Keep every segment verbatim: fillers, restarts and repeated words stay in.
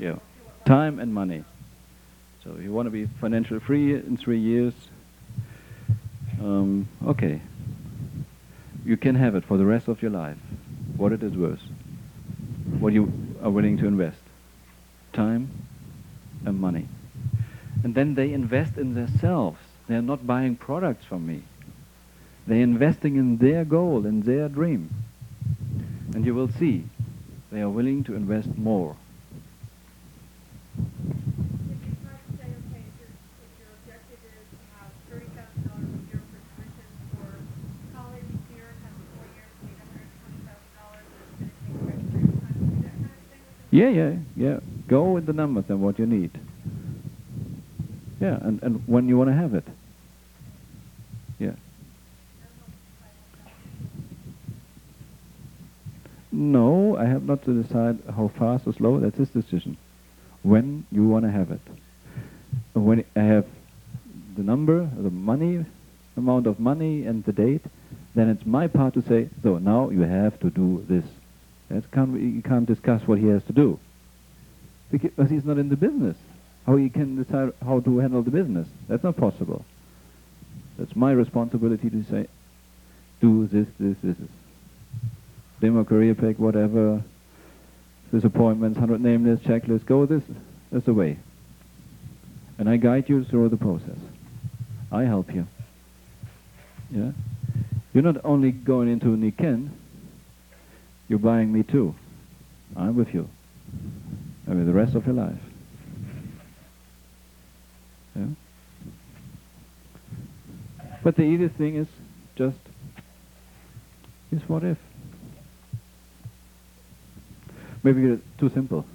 Yeah. Time and money. So if you want to be financially free in three years, um, okay. You can have it for the rest of your life, what it is worth, what you are willing to invest. Time and money. And then they invest in themselves. They're not buying products from me. They're investing in their goal, in their dream. And you will see, they are willing to invest more. If you try to say, okay, if your, if your objective is to have thirty thousand dollars a year for tuition for college here, have four years to make one hundred twenty thousand dollars, and it's going to take you X period of time to do that kind of thing with Yeah, investment? yeah, yeah. Go with the numbers and what you need. Yeah, and, and when you want to have it. Yeah. No, I have not to decide how fast or slow. That's his decision. When you want to have it. And when I have the number, the money, amount of money and the date, then it's my part to say, so now you have to do this. That can't, you can't discuss what he has to do. Because he's not in the business. How he can decide how to handle the business. That's not possible. That's my responsibility to say, do this, this, this, this. Demo, career pack, whatever, disappointments, one hundred name list, checklist, go this, that's the way. And I guide you through the process. I help you. Yeah? You're not only going into Nikken, you're buying me too. I'm with you. And with the rest of your life. Yeah? But the easiest thing is just, is what if? Maybe it's too simple.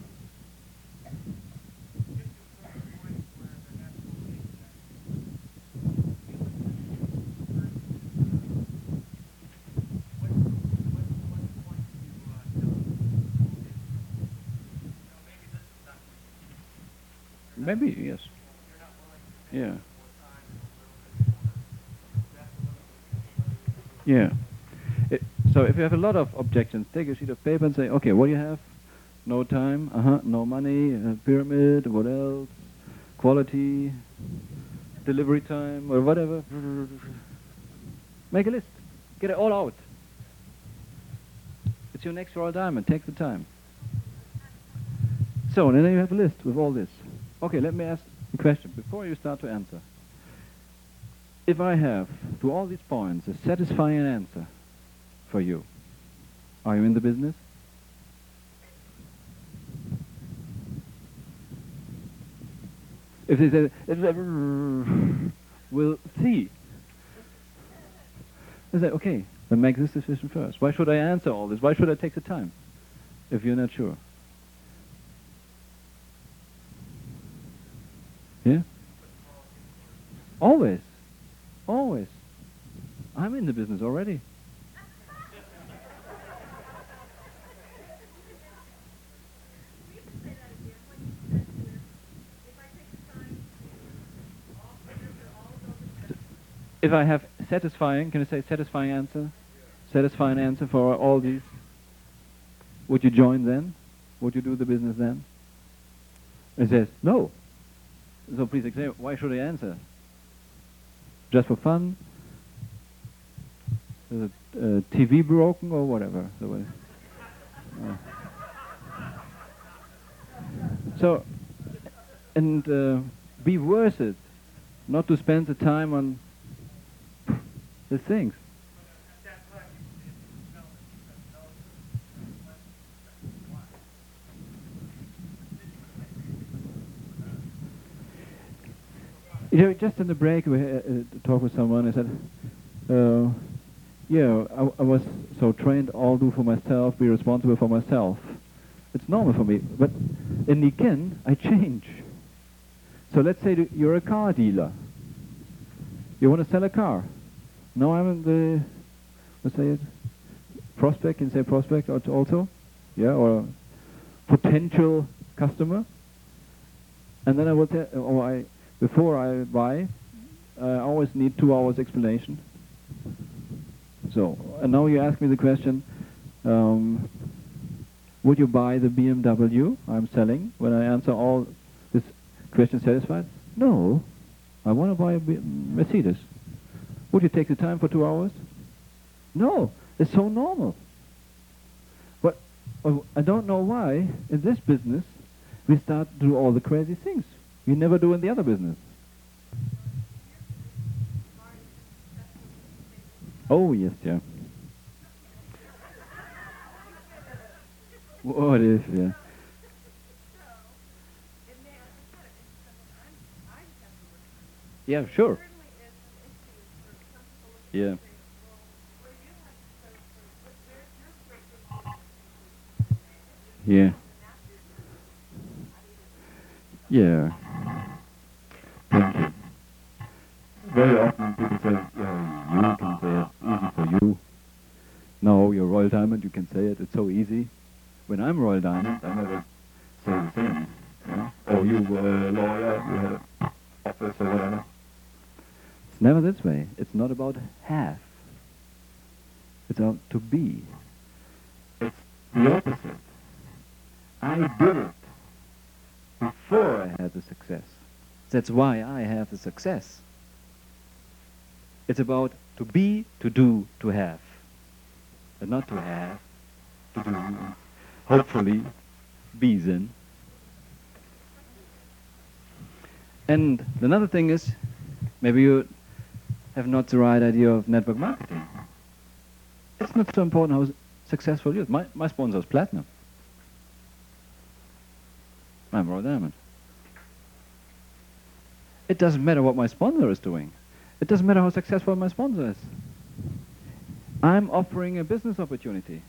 Maybe, yes. Yeah. Yeah. It, so if you have a lot of objections, take a sheet of paper and say, okay, what do you have? No time, uh-huh, no money, uh, pyramid, what else? Quality, delivery time, or whatever. Make a list. Get it all out. It's your next Royal Diamond. Take the time. So, and then you have a list with all this. Okay, let me ask a question before you start to answer. If I have, to all these points, a satisfying answer for you, are you in the business? If they say, we'll see. I say, okay, then make this decision first. Why should I answer all this? Why should I take the time if you're not sure? Yeah? Always. Always. I'm in the business already. If I have satisfying, can I say satisfying answer? Satisfying answer for all these? Would you join then? Would you do the business then? It says, no. So please explain, why should I answer? Just for fun? Is it uh, T V broken or whatever? So, uh, so and uh, be worth it, not to spend the time on the things. You know, just in the break, we uh, uh, talked with someone. I said, uh, "Yeah, I, I was so trained. All do for myself, be responsible for myself. It's normal for me. But in Nikken, I change. So let's say that you're a car dealer. You want to sell a car. Now I'm the, let's say it, prospect. Can you say prospect also? Yeah, or potential customer. And then I will tell, or I." Before I buy, I always need two hours explanation. So, and now you ask me the question, um, Would you buy the B M W I'm selling when I answer all this question satisfied? No, I want to buy a B- Mercedes. Would you take the time for two hours? No, it's so normal. But uh, I don't know why in this business we start to do all the crazy things we never do in the other business. Oh yes, yeah. What if, yeah. Yeah, sure. Yeah. Yeah. Yeah. Thank you. Very often people say, yeah, you can say it, easy for you. No, you're Royal Diamond, you can say it, it's so easy. When I'm Royal Diamond, I never say the same. You know? Oh, you were a lawyer, you had an office or whatever. It's never this way. It's not about have. It's about to be. It's the opposite. I did it before I had the success. That's why I have the success. It's about to be, to do, to have. And not to have, to do, and hopefully be then. And another thing is, maybe you have not the right idea of network marketing. It's not so important how successful you are. My, my sponsor is Platinum. I'm Royal Diamond. It doesn't matter what my sponsor is doing. It doesn't matter how successful my sponsor is. I'm offering a business opportunity.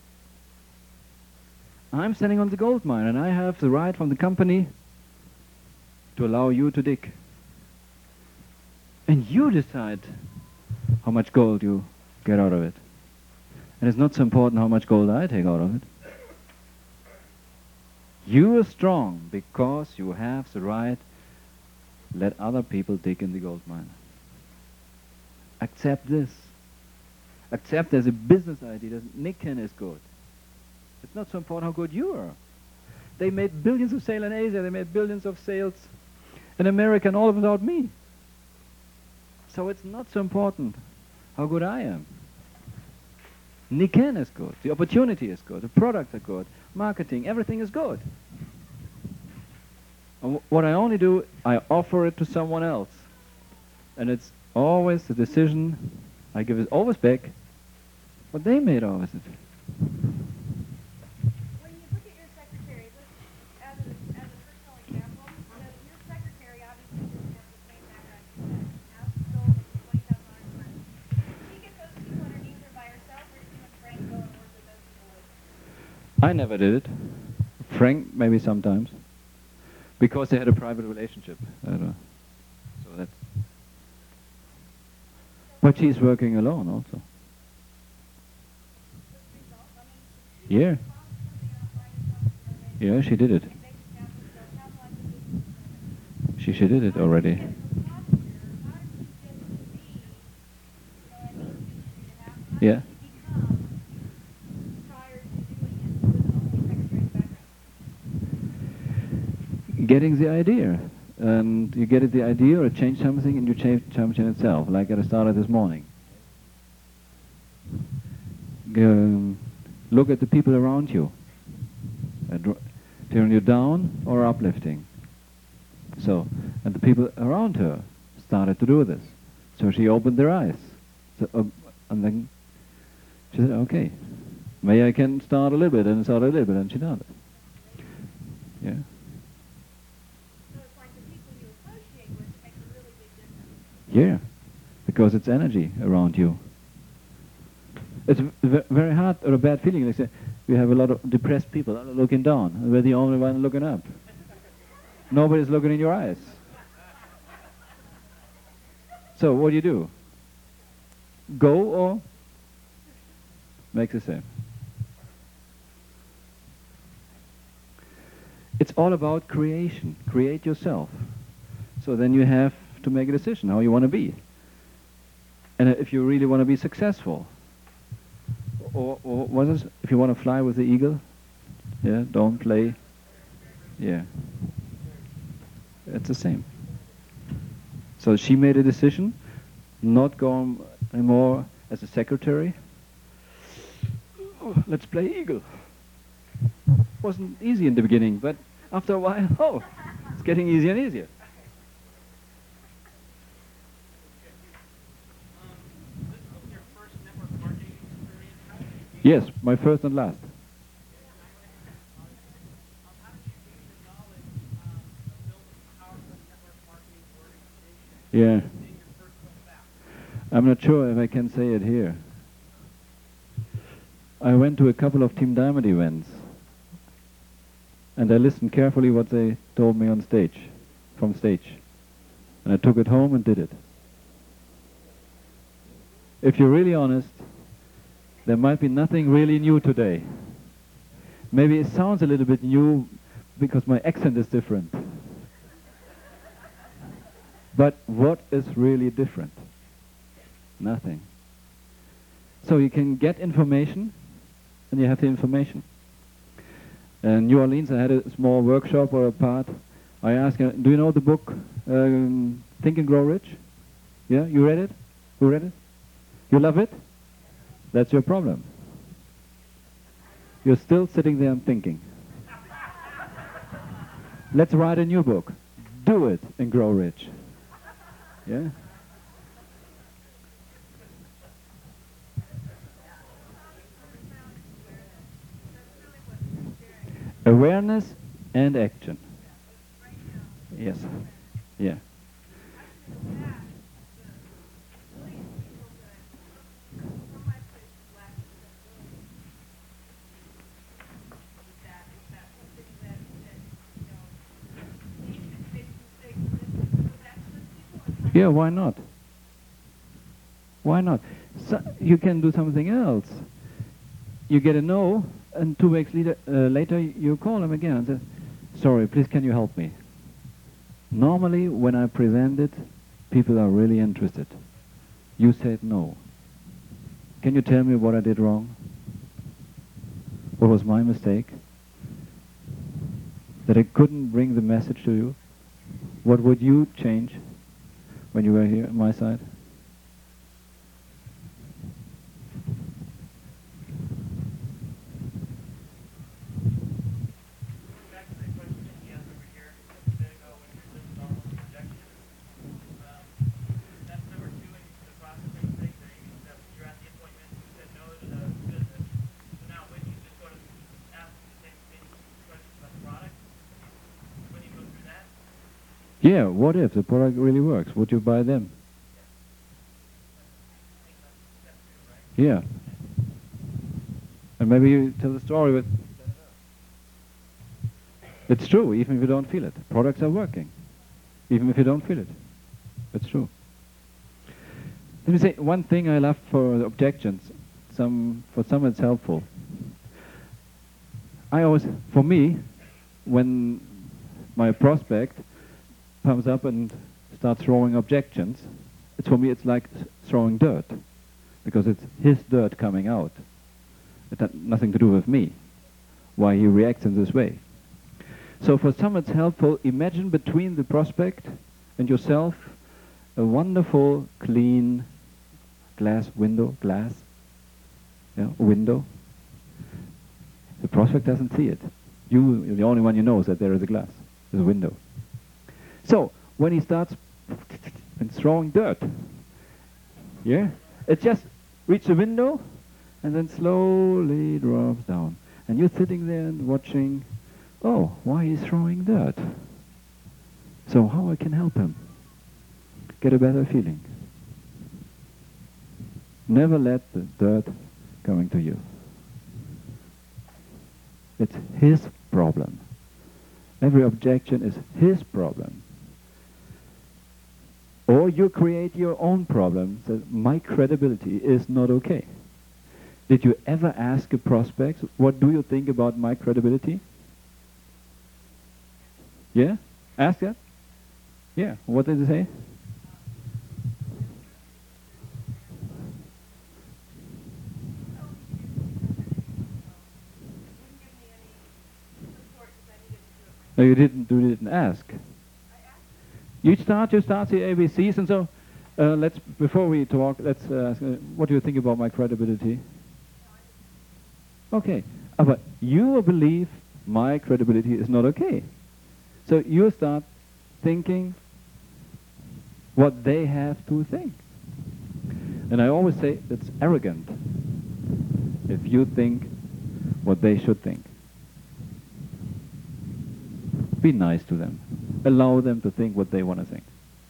I'm standing on the gold mine and I have the right from the company to allow you to dig. And you decide how much gold you get out of it. And it's not so important how much gold I take out of it. You are strong because you have the right to let other people dig in the gold mine. Accept this. Accept there's a business idea that Nikken is good. It's not so important how good you are. They made billions of sales in Asia, they made billions of sales in America, and all of it without me. So it's not so important how good I am. Nikken is good, the opportunity is good, the products are good, marketing, everything is good. And w- what I only do, I offer it to someone else. And it's always the decision, I give it always back, what they made of it. When you look at your secretary, let's, as a, as a personal example, so your secretary obviously doesn't have the same background you have. House is sold at twenty thousand dollars a month. Does she get those people underneath her by herself, or does you and Frank go and work with those people with? I never did it. Frank, maybe sometimes. Because they had a private relationship. I don't know. So that's... But she's working alone also. Yeah. Yeah, she did it. She, she did it already. Yeah. Getting the idea. And you get it the idea or change something and you change something itself, like I started this morning. Um, look at the people around you. Uh, tearing you down or uplifting. So, and the people around her started to do this. So she opened their eyes. So, uh, and then she said, okay, maybe I can start a little bit, and start a little bit, and she did it. Yeah. Yeah, because it's energy around you. It's v very hard or a bad feeling. Like say, we have a lot of depressed people looking down, and we're the only one looking up. Nobody's looking in your eyes. So what do you do? Go or make the same? It's all about creation. Create yourself. So then you have to make a decision how you want to be. And if you really want to be successful, or, or what is, if you want to fly with the eagle, Yeah, don't play. Yeah, it's the same. So she made a decision, not go on anymore as a secretary. Oh, let's play eagle. Wasn't easy in the beginning, but after a while, oh, it's getting easier and easier. Yes, my first and last. Yeah. I'm not sure if I can say it here. I went to a couple of Team Diamond events, and I listened carefully what they told me on stage, from stage. And I took it home and did it. If you're really honest, there might be nothing really new today. Maybe it sounds a little bit new because my accent is different. But what is really different? Nothing. So you can get information, and you have the information. In New Orleans, I had a small workshop or a part. I asked, uh, do you know the book um, Think and Grow Rich? Yeah, you read it? Who read it? You love it? That's your problem. You're still sitting there and thinking. Let's write a new book. Do it and grow rich. Yeah? Awareness and action. Yes. Yeah. Yeah, why not? Why not? So you can do something else. You get a no, and two weeks later, uh, later you call them again and say, sorry, please can you help me? Normally, when I present it, people are really interested. You said no. Can you tell me what I did wrong? What was my mistake? That I couldn't bring the message to you? What would you change when you were here at my side? Yeah, what if the product really works? Would you buy them? Yeah. And maybe you tell the story with... It's true, even if you don't feel it. Products are working, even if you don't feel it. It's true. Let me say one thing I love for the objections. Some, for some it's helpful. I always, for me, when my prospect comes up and starts throwing objections, it's for me it's like throwing dirt, because it's his dirt coming out. It had nothing to do with me, why he reacts in this way. So for some it's helpful, imagine between the prospect and yourself a wonderful, clean glass window, glass, yeah, window. The prospect doesn't see it. You, you're the only one who knows that there is a glass, there's a window. So, when he starts and throwing dirt, yeah, it just reaches the window and then slowly drops down. And you're sitting there and watching, oh, why he's throwing dirt? So how I can help him get a better feeling? Never let the dirt coming to you. It's his problem. Every objection is his problem. Or you create your own problem, that my credibility is not okay. Did you ever ask a prospect, what do you think about my credibility? Yeah? Ask that? Yeah. What did they say? No, you didn't. You didn't ask. You start. You start the A B Cs, and so uh, let's. Before we talk, let's. Uh, ask, uh, what do you think about my credibility? Okay, uh, but you believe my credibility is not okay. So you start thinking what they have to think. And I always say it's arrogant if you think what they should think. Be nice to them. Allow them to think what they want to think.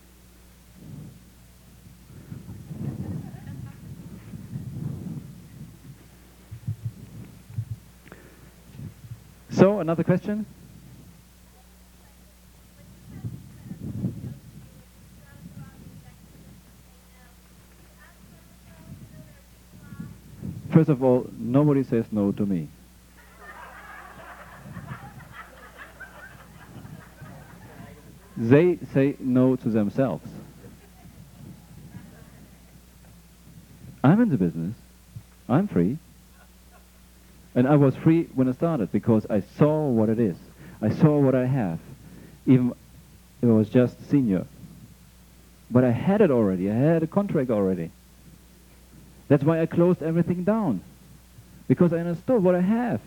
So, another question? First of all, nobody says no to me. They say no to themselves. I'm in the business. I'm free. And I was free when I started because I saw what it is. I saw what I have. Even if I was just senior. But I had it already. I had a contract already. That's why I closed everything down. Because I understood what I have.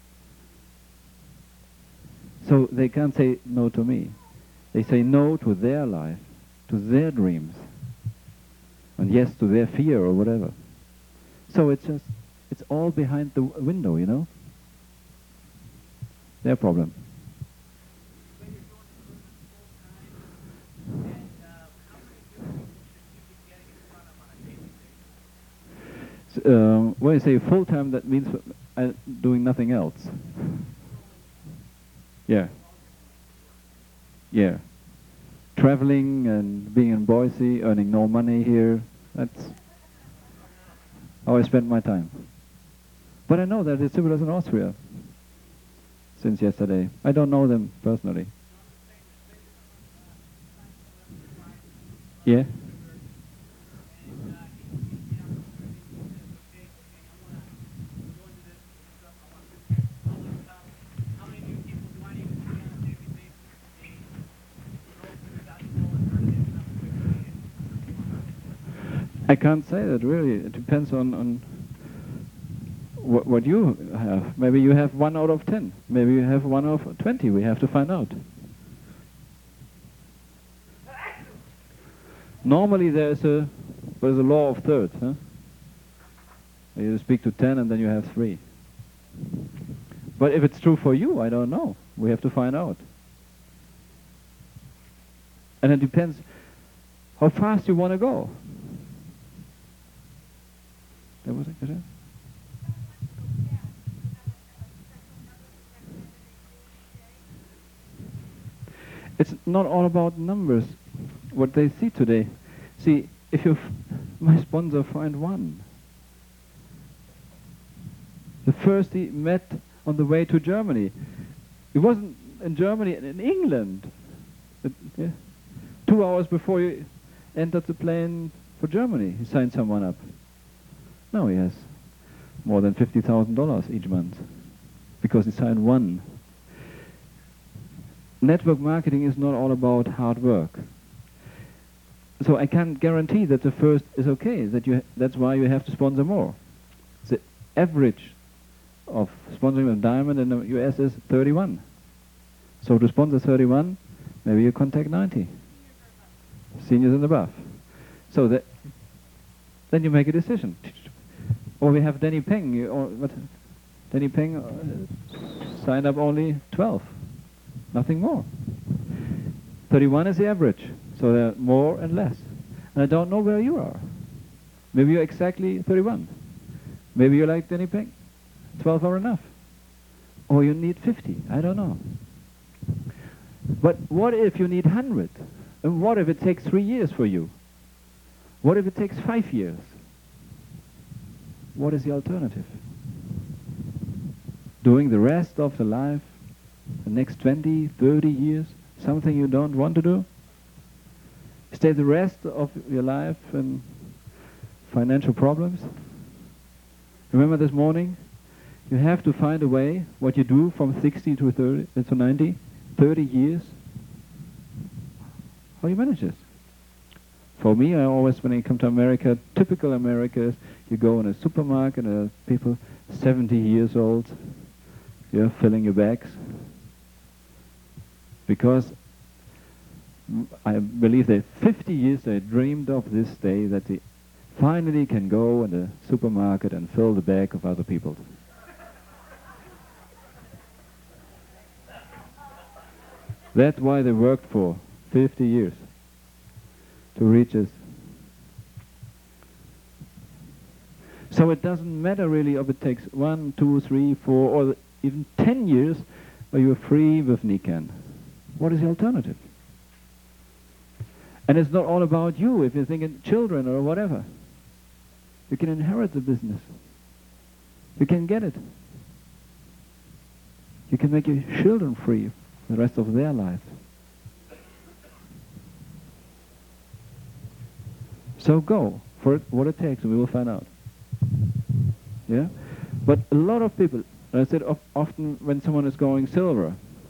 So they can't say no to me. They say no to their life, to their dreams. And yes to their fear or whatever. So it's just, it's all behind the w window, you know? Their problem. Uh, when you say full time, that means uh, doing nothing else. Yeah. Yeah. Traveling and being in Boise, earning no money here. That's how I spend my time. But I know that it's similar in Austria since yesterday. I don't know them personally. Yeah. I can't say that really. It depends on, on what, what you have. Maybe you have one out of ten. Maybe you have one out of twenty. We have to find out. Normally there's a there's a law of thirds. Huh? You speak to ten and then you have three. But if it's true for you, I don't know. We have to find out. And it depends how fast you want to go. There was a question? It's not all about numbers, what they see today. See, if you, f my sponsor find one. The first he met on the way to Germany. He wasn't in Germany, in England. It, yeah. Two hours before he entered the plane for Germany, he signed someone up. Now he has more than fifty thousand dollars each month because he signed one. Network marketing is not all about hard work. So I can't guarantee that the first is okay. That you that's why you have to sponsor more. The average of sponsoring a diamond in the U S is thirty-one. So to sponsor thirty-one, maybe you contact ninety. Seniors and above. So that then you make a decision. Or we have Danny Peng. You, or what? Danny Peng uh, signed up only twelve. Nothing more. thirty-one is the average. So there are more and less. And I don't know where you are. Maybe you're exactly thirty-one. Maybe you're like Danny Peng. twelve are enough. Or you need fifty. I don't know. But what if you need one hundred? And what if it takes three years for you? What if it takes five years? What is the alternative? Doing the rest of the life, the next twenty, thirty years, something you don't want to do? Stay the rest of your life in financial problems? Remember this morning? You have to find a way, what you do from sixty to thirty, to ninety, thirty years? How do you manage this? For me, I always, when I come to America, typical America is you go in a supermarket and uh, people seventy years old, you're filling your bags. Because mm, I believe that fifty years they dreamed of this day that they finally can go in the supermarket and fill the bag of other people. That's why they worked for fifty years, to reach this. So it doesn't matter really if it takes one, two, three, four, or even ten years, or you're free with Nikan. What is the alternative? And it's not all about you, if you're thinking children or whatever. You can inherit the business. You can get it. You can make your children free for the rest of their life. So go for it, what it takes, and we will find out. Yeah? But a lot of people, I said of, often when someone is going silver,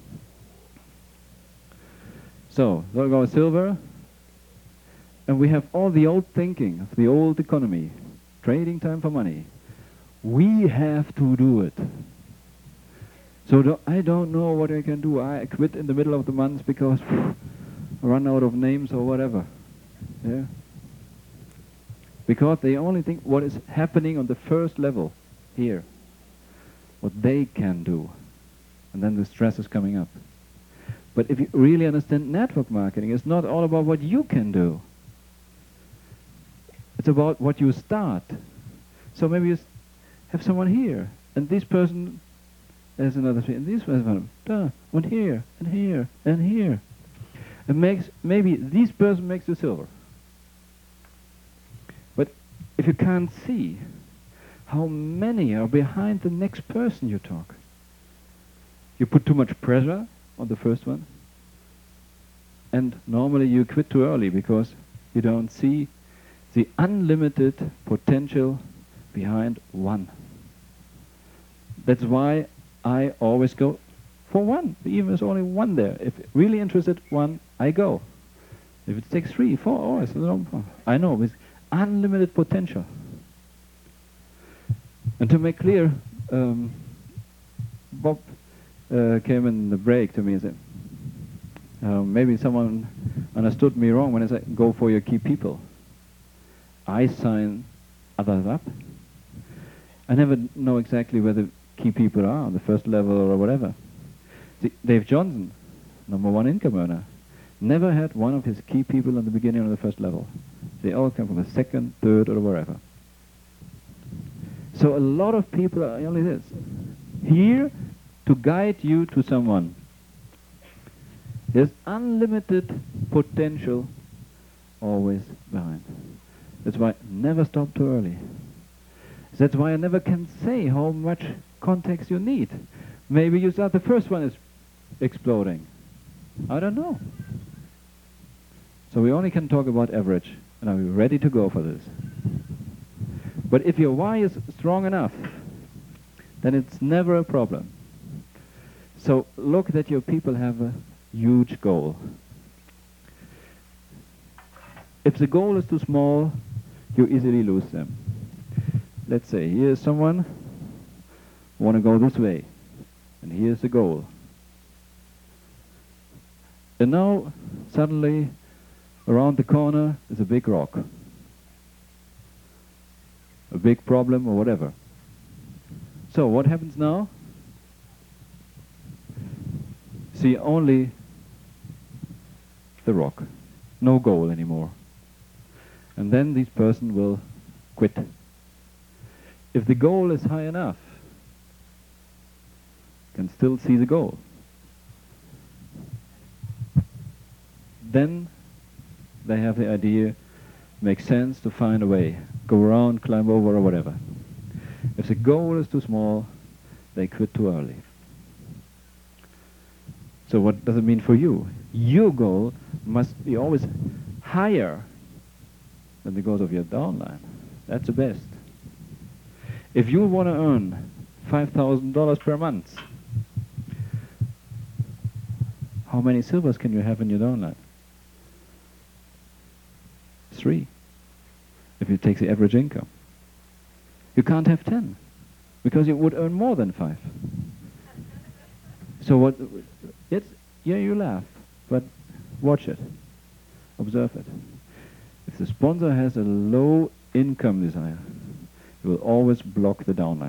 so they'll go silver, and we have all the old thinking of the old economy, trading time for money. We have to do it. So do, I don't know what I can do. I quit in the middle of the month because phew, I run out of names or whatever. Yeah. Because they only think what is happening on the first level here, what they can do, and then the stress is coming up. But if you really understand network marketing, it's not all about what you can do. It's about what you start. So maybe you s- have someone here, and this person has another thing, and this person, duh, one here, and here, and here. It makes, maybe this person makes the silver. But if you can't see how many are behind the next person you talk, you put too much pressure on the first one, and normally you quit too early because you don't see the unlimited potential behind one. That's why I always go for one, even if there's only one there. If really interested, one, I go. If it takes three, four, oh, it's no problem. I know, with unlimited potential. And to make clear, um, Bob uh, came in the break to me and said, uh, maybe someone understood me wrong when I said, go for your key people. I sign others up. I never know exactly where the key people are, on the first level or whatever. See, Dave Johnson, number one income earner, never had one of his key people on the beginning or the first level. They all come from the second, third, or wherever. So a lot of people are only this, here to guide you to someone. There's unlimited potential always behind. That's why never stop too early. That's why I never can say how much context you need. Maybe you start the first one is exploding. I don't know. So we only can talk about average, and are we ready to go for this? But if your why is strong enough, then it's never a problem. So look that your people have a huge goal. If the goal is too small, you easily lose them. Let's say here's someone want to go this way, and here's the goal. And now suddenly around the corner is a big rock, a big problem or whatever. So what happens now? See only the rock, no goal anymore. And then this person will quit. If the goal is high enough, can still see the goal. Then they have the idea, makes sense to find a way, go around, climb over or whatever. If the goal is too small, they quit too early. So what does it mean for you? Your goal must be always higher than the goals of your downline. That's the best. If you want to earn five thousand dollars per month, How many silvers can you have in your downline? Three, if you take the average income. You can't have ten, because you would earn more than five. So what, it's, yeah, you laugh, but watch it, observe it. If the sponsor has a low income desire, he will always block the downline.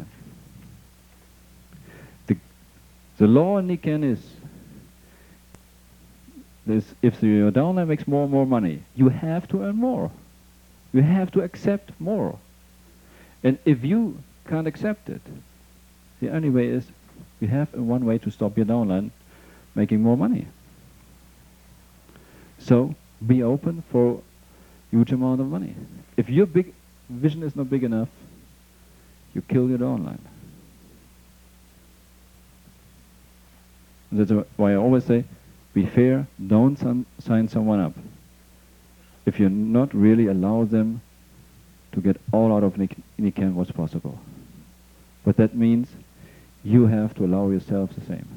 The, the law in Nikken is, this, if the, your downline makes more and more money, you have to earn more. You have to accept more. And if you can't accept it, the only way is, you have one way to stop your downline making more money. So, be open for huge amount of money. If your big vision is not big enough, you kill your downline. That's why I always say, be fair, don't son- sign someone up if you not really allow them to get all out of Nik- Nikken what's possible. But that means you have to allow yourself the same.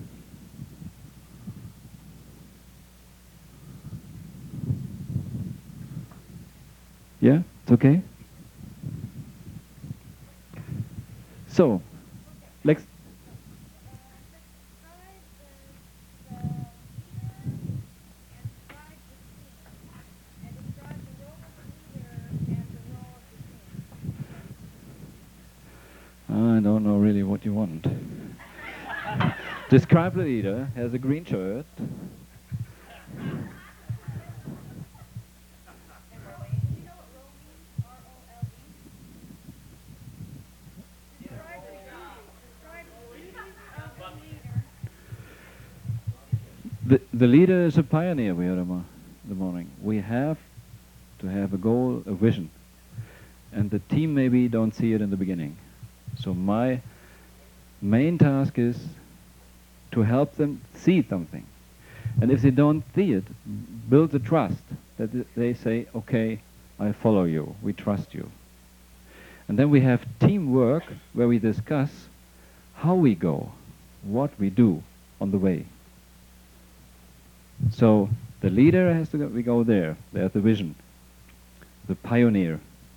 Yeah, it's okay? So, let's... I don't know really what you want. Describe the leader, has a green shirt. The, the leader is a pioneer, we heard him the morning. We have to have a goal, a vision. And the team maybe don't see it in the beginning. So my main task is to help them see something. And if they don't see it, build the trust that th- they say, okay, I follow you, we trust you. And then we have teamwork where we discuss how we go, what we do on the way. So the leader has to go, we go there, there's the vision, the pioneer.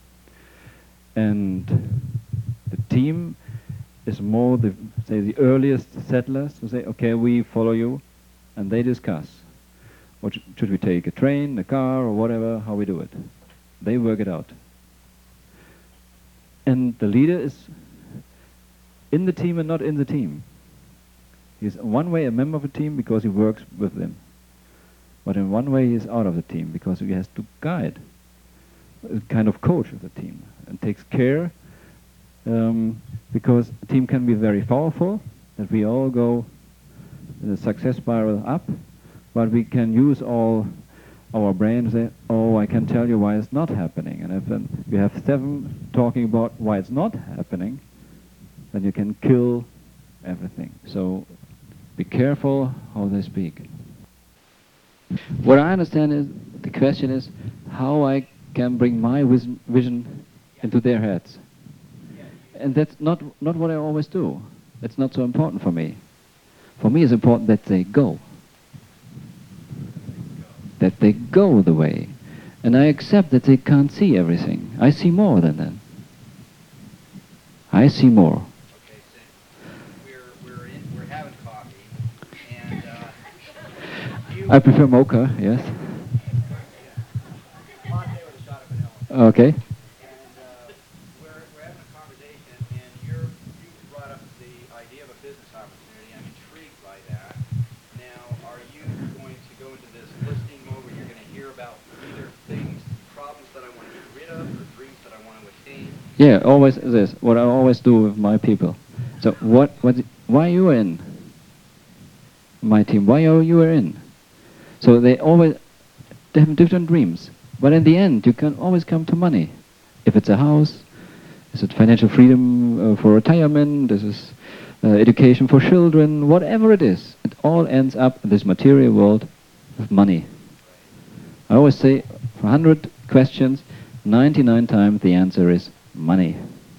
And the team is more the, say, the earliest settlers who say, okay, we follow you, and they discuss. What sh- should we take, a train, a car, or whatever, how we do it. They work it out. And the leader is in the team and not in the team. He's in one way a member of a team because he works with them. But in one way he's out of the team because he has to guide, a kind of coach of the team, and takes care, um, because a team can be very powerful, that we all go in a success spiral up, but we can use all our brain and say, oh, I can tell you why it's not happening. And if then you have seven talking about why it's not happening, then you can kill everything. So be careful how they speak. What I understand is, the question is, how I can bring my vis- vision into their heads. And that's not, not what I always do. That's not so important for me. For me it's important that they go. That they go the way. And I accept that they can't see everything. I see more than that. I see more. Okay, so we're, we're, in, we're having coffee, and uh, you... I prefer mocha, yes. Latte with a shot of vanilla. Okay. And uh, we're, we're having a conversation, and you're, you brought up the idea of a business opportunity. I'm intrigued by that. Now, are you going to go into this listing mode where you're going to hear about either things, problems that I want to get rid of, or dreams that I want to attain? Yeah, always this. What I always do with my people. So what, what, why you are in my team? Why are you in? So they always, they have different dreams. But in the end, you can always come to money. If it's a house, is it financial freedom uh, for retirement? This is uh, education for children. Whatever it is, it all ends up in this material world with money. I always say, for one hundred questions, ninety-nine times the answer is money.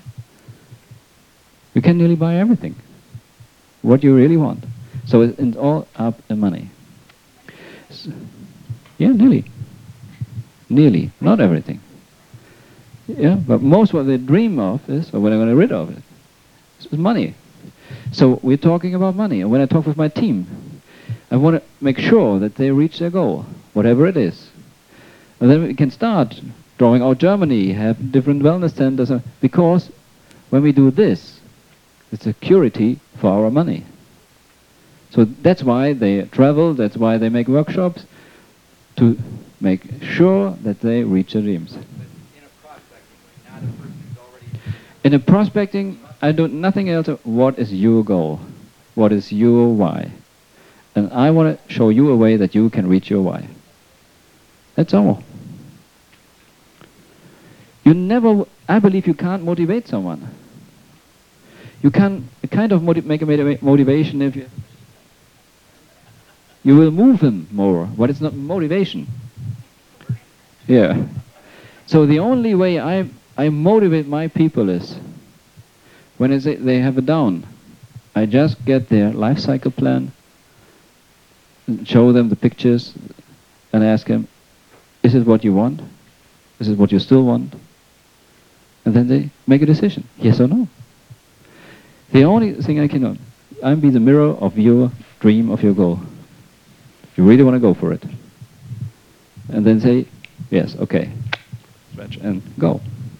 You can nearly buy everything, what you really want. So it's all up in money. S- yeah, nearly. Nearly, not everything. Yeah, but most what they dream of is, or when I'm going to rid of it, is money. So we're talking about money. And when I talk with my team, I want to make sure that they reach their goal, whatever it is. And then we can start drawing out Germany, have different wellness centers, uh, because when we do this, it's security for our money. So that's why they travel, that's why they make workshops, to make sure that they reach their dreams. But in a prospecting way, not a person who's already... In a prospecting, I do nothing else. What is your goal? What is your why? And I want to show you a way that you can reach your why. That's all. You never, I believe you can't motivate someone. You can kind of motiv make a motiva motivation if you... You will move them more, but it's not motivation. Yeah. So the only way I, I motivate my people is when is it they have a down. I just get their life cycle plan, show them the pictures, and ask them, is it what you want? Is it what you still want? And then they make a decision, yes or no. The only thing I can do, I'm be the mirror of your dream, of your goal. You really want to go for it. And then say, yes, okay, stretch and go.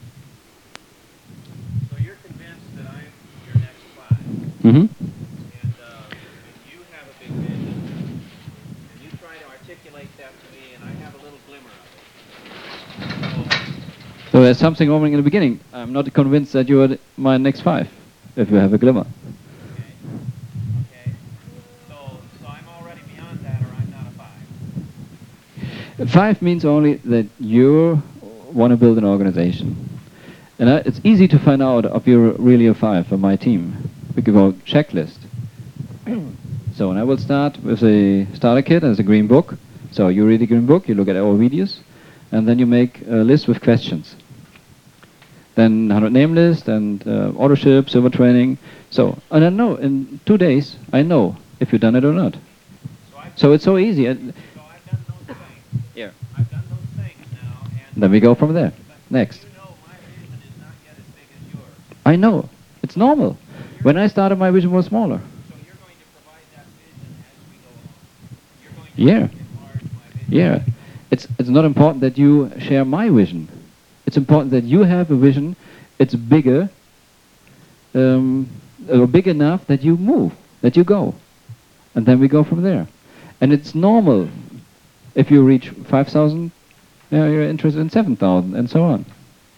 So you're convinced that I'm your next five. Mm-hmm. And uh, you have a big vision. And you try to articulate that to me, and I have a little glimmer of it. So, So there's something wrong in the beginning. I'm not convinced that you are th- my next five, if you have a glimmer. okay. Okay. So, so I'm already beyond that, or I'm not a five. Five means only that you want to build an organization. And I, it's easy to find out if you're really a five for my team. We could go checklist. So, and I will start with a starter kit as a green book. So you read the green book, you look at our videos, and then you make a list with questions. Then one hundred name list and uh, authorship, silver training. So, and I know in two days, I know if you've done it or not. So, I've, So it's so easy. I- so I've done those things. Yeah. I've done those things now, and Then we go from there. but Next. you know my vision is not yet as big as yours. I know. It's normal. When I started, my vision was smaller. So you're going to provide that vision as we go along. You're going to Yeah. enlarge my vision. Yeah. It's, it's not important that you share my vision. It's important that you have a vision. It's bigger, um, or big enough that you move, that you go. And then we go from there. And it's normal. If you reach five thousand, yeah, you're interested in seven thousand, and so on.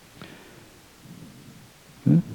Huh? Is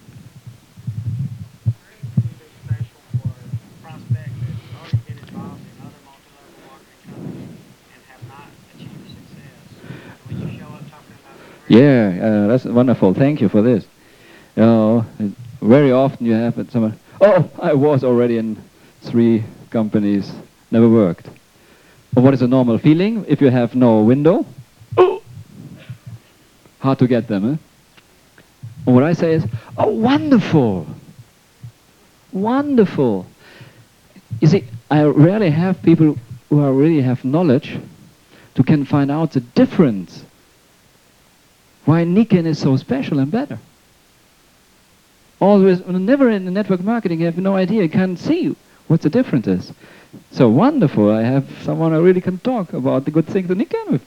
there anything that's special for prospects that already been involved in other multi-level marketing companies and have not achieved success? When you show up talking about the Yeah, uh, that's wonderful. Thank you for this. You know, it- very often you have it someone, oh, I was already in three companies, never worked. But what is a normal feeling if you have no window? Oh! Hard to get them, eh? And what I say is, oh, wonderful! Wonderful! You see, I rarely have people who are really have knowledge to can find out the difference why Nikken is so special and better. Always, never in the network marketing, you have no idea, you can't see what the difference is. So wonderful, I have someone I really can talk about the good things in Nikken with.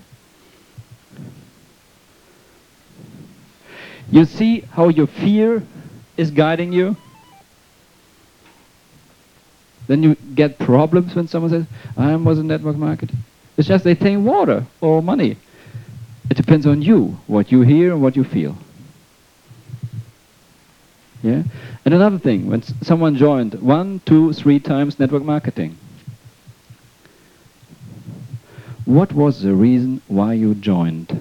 You see how your fear is guiding you? Then you get problems when someone says, I was in network marketing. It's just they think water or money. It depends on you, what you hear and what you feel. Yeah? And another thing, when s- someone joined one, two, three times network marketing, what was the reason why you joined?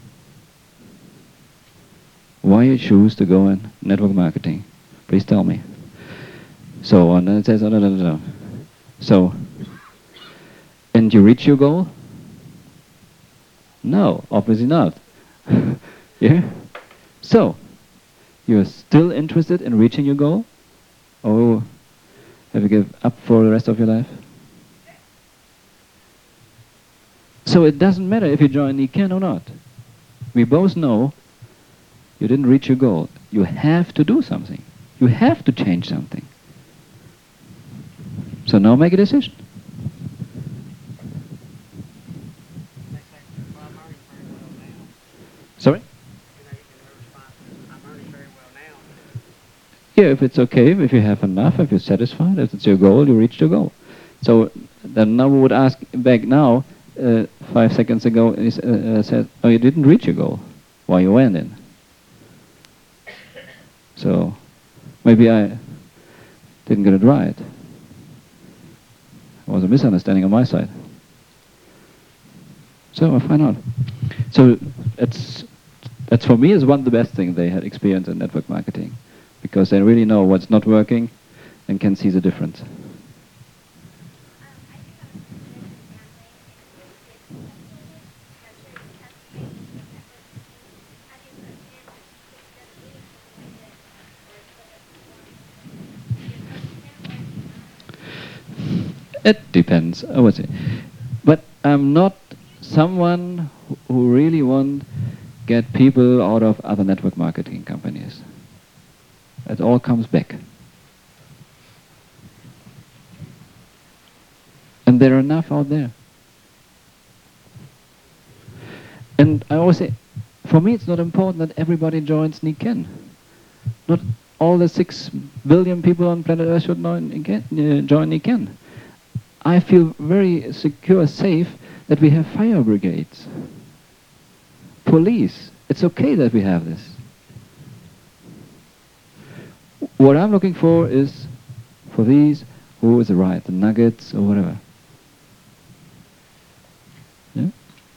Why you choose to go in network marketing? Please tell me. So, and then it says, oh, no, no, no, no. So, and you reach your goal? No, obviously not. Yeah? So, you're still interested in reaching your goal? Or have you given up for the rest of your life? So it doesn't matter if you join Nikken or not. We both know you didn't reach your goal. You have to do something. You have to change something. So now make a decision. They say, well, I'm earning very well now. Sorry? You know, in their response is, I'm earning very well now. Yeah, if it's okay, if you have enough, if you're satisfied, if it's your goal, you reached your goal. So then now we would ask back now, uh, five seconds ago, he s- uh, uh, said, oh, you didn't reach your goal. Why you went in? So maybe I didn't get it right. It was a misunderstanding on my side. So I'll find out. So it's, that's for me is one of the best things they had experienced in network marketing, because they really know what's not working and can see the difference. It depends, I would say. But I'm not someone who- who really want get people out of other network marketing companies. It all comes back. And there are enough out there. And I always say, for me it's not important that everybody joins Nikken. Not all the six billion people on planet Earth should join Nikken. Uh, join Nikken. I feel very secure, safe that we have fire brigades, police. It's okay that we have this. What I'm looking for is for these who is right, the nuggets or whatever. Yeah?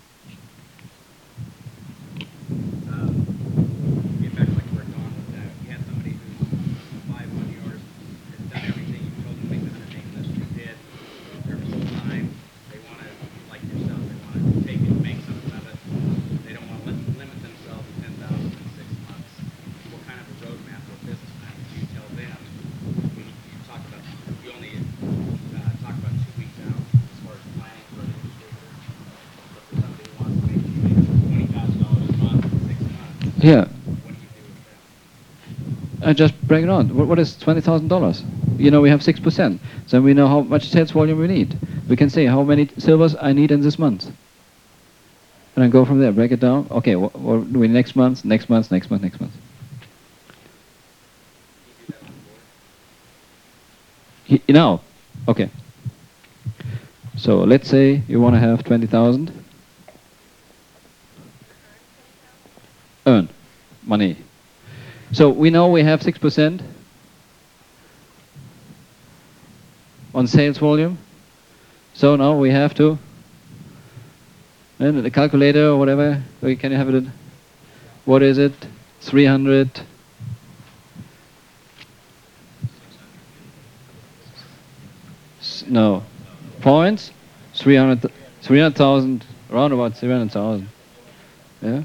Um, get back like we're going with that. You had somebody who's five on yours, has done everything you told them to make the hundred days list you did. They're full time. They want to, like yourself, they want to take it, make something of it. They don't want to lim- limit themselves to ten thousand in six months. What kind of a roadmap or business plan would you tell them? We, you talked about, you only uh, talked about two weeks out as far as planning for an individual. But for somebody who wants to make twenty thousand dollars a month in six months, Yeah. what do you do with that? I just break it on. What, what is twenty thousand dollars? You know, we have six percent. So we know how much sales volume we need. We can say how many silvers I need in this month. And then go from there, break it down. Okay, what, what do we next month, next month, next month, next month. Y- You know, okay. So let's say you want to have twenty thousand. Earn money. So we know we have six percent on sales volume. So now we have to, and the calculator or whatever, we can have it. What is it? three hundred. S- No. Points? three hundred, three hundred thousand, around about three hundred thousand. Yeah?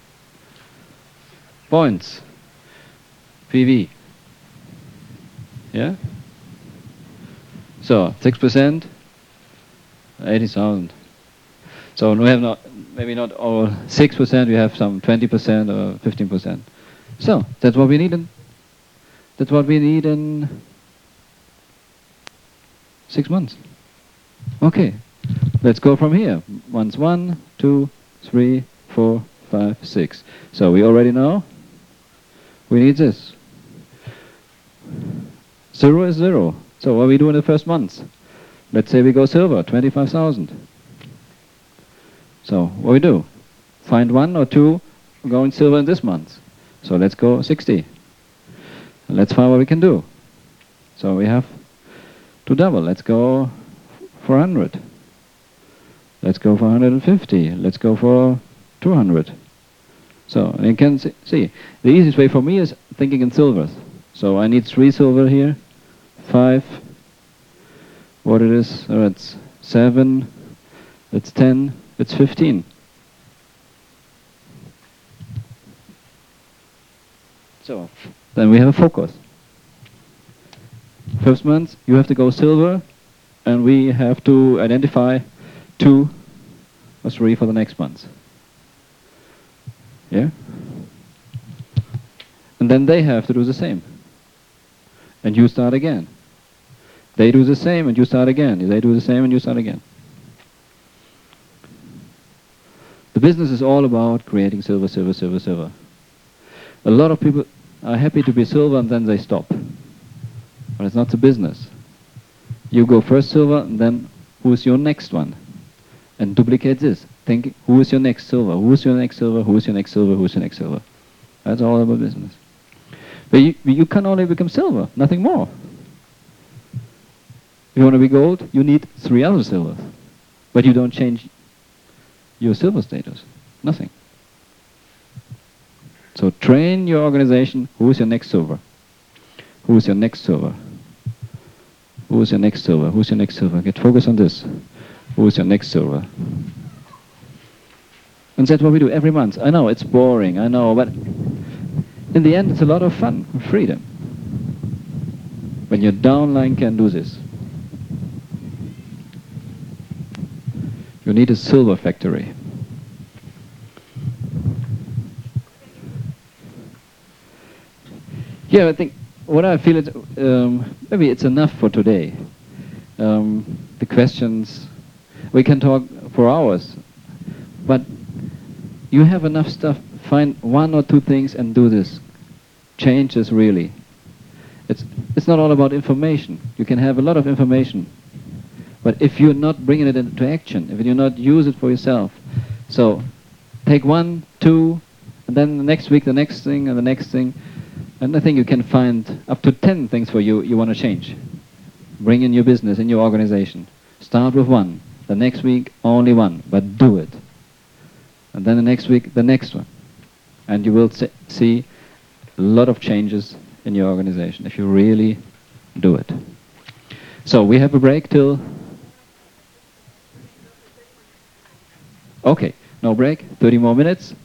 Points. P V. Yeah? So, six percent, eighty thousand. So we have not, maybe not all six percent, we have some twenty percent or fifteen percent. So, that's what we need in, that's what we need in six months. Okay, let's go from here. Months one, two, three, four, five, six. So we already know we need this. Zero is zero. So what we do in the first month? Let's say we go silver, twenty-five thousand. So what we do? Find one or two going silver in this month. So let's go sixty. And let's find what we can do. So we have to double. Let's go for one hundred. Let's go for one hundred fifty. Let's go for two hundred. So you can see, see, the easiest way for me is thinking in silvers. So I need three silver here, five, what it is, oh, it's seven, it's ten, it's fifteen. So then we have a focus. First month you have to go silver, and we have to identify two or three for the next month. Yeah? And then they have to do the same. And you start again. They do the same and you start again. They do the same and you start again. The business is all about creating silver, silver, silver, silver. A lot of people are happy to be silver and then they stop. But it's not the business. You go first silver and then who's your next one? And duplicate this. Think, who is your next silver? Who's your next silver? Who's your next silver? Who's your next silver? That's all about business. But you, you can only become silver, nothing more. If you want to be gold, you need three other silvers. But you don't change your silver status. Nothing. So train your organization. Who is your next silver? Who is your next silver? Who is your next silver? Who is your next silver? Get focused on this. Who is your next silver? And that's what we do every month. I know, it's boring, I know, but in the end it's a lot of fun, freedom. When your downline can do this. You need a silver factory. Yeah, I think what I feel is um, maybe it's enough for today. Um, the questions, we can talk for hours, but you have enough stuff. Find one or two things and do this. Change this really. It's, it's not all about information. You can have a lot of information, but if you're not bringing it into action, if you not use it for yourself, so take one, two, and then the next week the next thing and the next thing, and I think you can find up to ten things for you you want to change. Bring in your business, in your organization. Start with one. The next week, only one, but do it. And then the next week, the next one. And you will see a lot of changes in your organization if you really do it. So we have a break till... Okay, no break, thirty more minutes.